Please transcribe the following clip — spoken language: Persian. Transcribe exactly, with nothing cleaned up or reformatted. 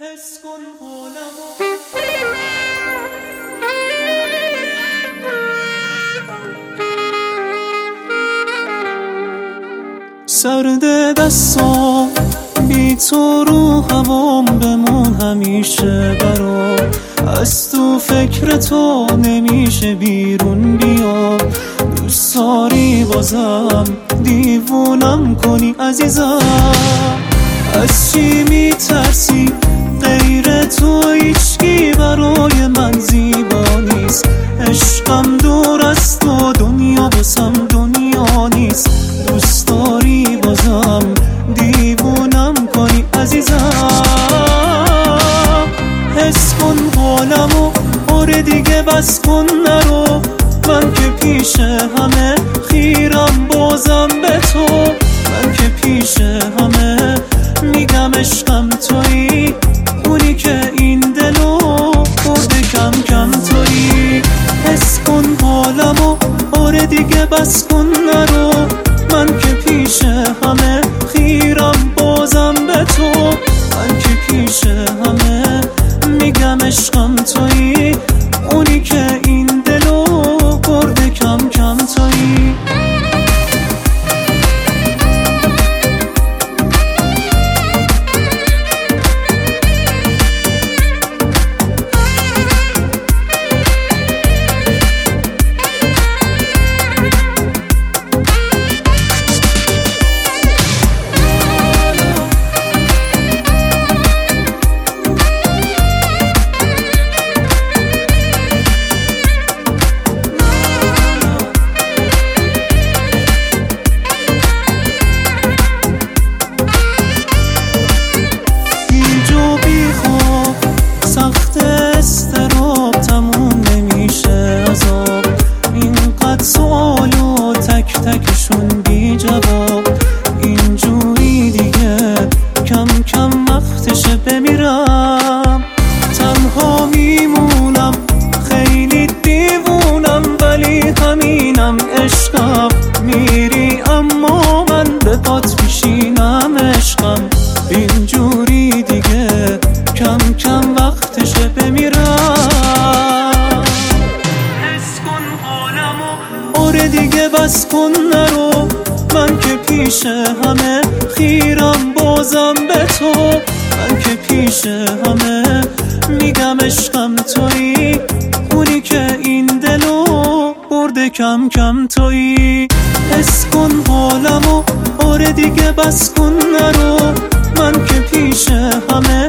حس کن حالمو سرد دستام بی تو رو هوام بمون همیشه برام از تو فکر تو نمیشه بیرون بیام دوست داری بازم دیوونم کنی عزیزم از چی میترسی غیر تو هیچکی برای من زیبا نیست عشقم دور از تو دنیا بسم دنیا نیست دوست داری بازم دیوونم کنی عزیزم حس کن حالمو آره دیگه بس کن نرو من که پیش همه خیرم بازم به تو من که پیش همه میگم عشقم تویی اونی که این دلو برده کم کم تویی حس کن حالمو آره دیگه بس کن نرو من که پیش همه خیرم بازم به تو من که پیش همه میگم عشقم تویی اونی که این دلو برده کم کم تویی تکشون بی جواب اینجوری دیگه کم کم وقتشه بمیرم تنها میمونم خیلی دیوونم ولی همینم عشقم میری اما من به پات میشینم عشقم اینجوری دیگه کم کم وقتشه بمیرم حس کن حالمو آره دیگه بس کن نرو من که پیش همه خیرم بازم به تو من که پیش همه میگم عشقم تویی اونی که این دلو برده کم کم تویی حس کن حالمو آره دیگه بس کن نرو من که پیش همه